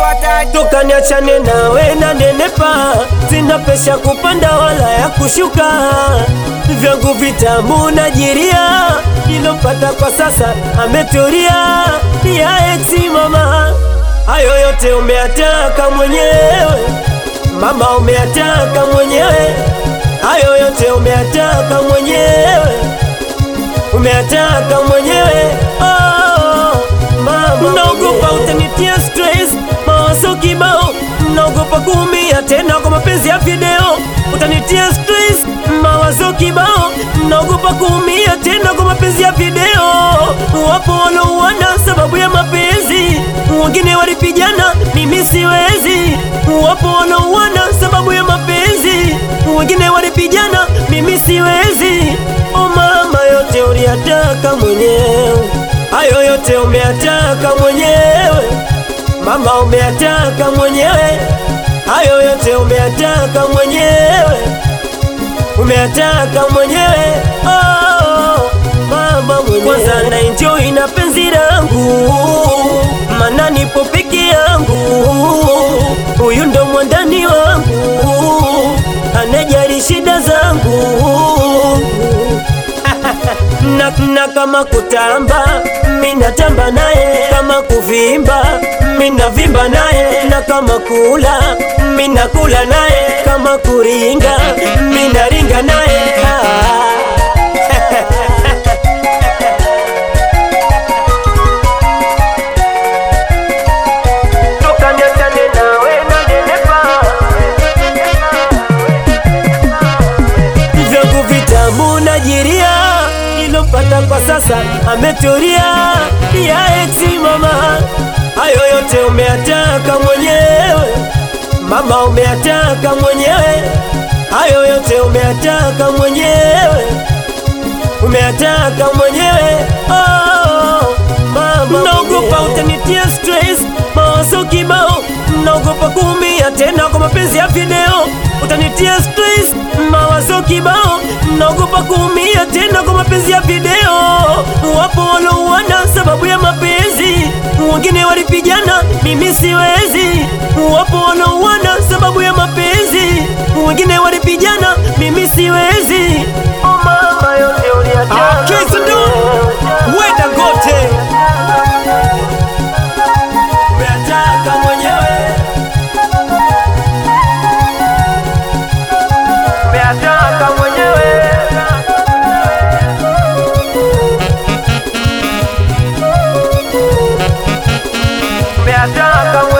Toka niachane nawe na nenepa, sina pesha kupanda wala ya kushuka. Vyangu vitamu najiria, nilopata kwa sasa ametulia. Ya ex mama, hayo yote umeataka mwenyewe. Mama umeataka mwenyewe, hayo yote umeataka mwenyewe. Umeataka mwenyewe, oh mama. Naogopa utanitia stress, mawazo kibao. Naogopa kuumia tena kwa mapenzi ya video. Utanitia stress, mawazo kibao. Naogopa kuumia tena kwa mapenzi ya video. Wapo walouana sababu ya mapenzi, wengine walipigana, mimi siwezi. Wapo walouana sababu ya mapenzi, wengine walipigana, mimi siwezi. Oh mama, yote uliyataka mwenyewe, hayo yote umeataka mwenyewe. Mama umeataka mwenyewe, hayo yote umeataka mwenyewe. Umeataka mwenyewe, oh mama mwenyewe. Kwanza na enjoy na penzi langu, maana nipo peke yangu. Huyu ndo mwandani wangu, anajali shida zangu. Na kama kutamba, mina tamba naye. Kama kuvimba, mina vimba naye. Na kama kula, mina kula naye. Kama kuringa, mina ringa naye. Toka niachane nawe na nenepa, vyangu vitamu najiria, nilopata kwa sasa ametulia. Ya ex mama, hayo yote umeataka mwenyewe. Mama umeataka mwenyewe, hayo yote umeataka mwenyewe. Umeataka mwenyewe, oh mama. Naogopa utanitia stress, mawazo kibao. Naogopa kuumia tena kwa mapenzi ya video. Utanitia stress, mawazo kibao. Naogopa kuumia tena kwa mapenzi ya video. Wapo walouana sababu ya mapenzi, wengine walipigana, mimi siwezi. Wapo walouana sababu ya mapenzi, wengine walipigana, mimi siwezi. Oh mama, yote uliyataka Wenda gote umeataka mwenyewe. Umeataka mwenyewe. Umeataka mwenyewe.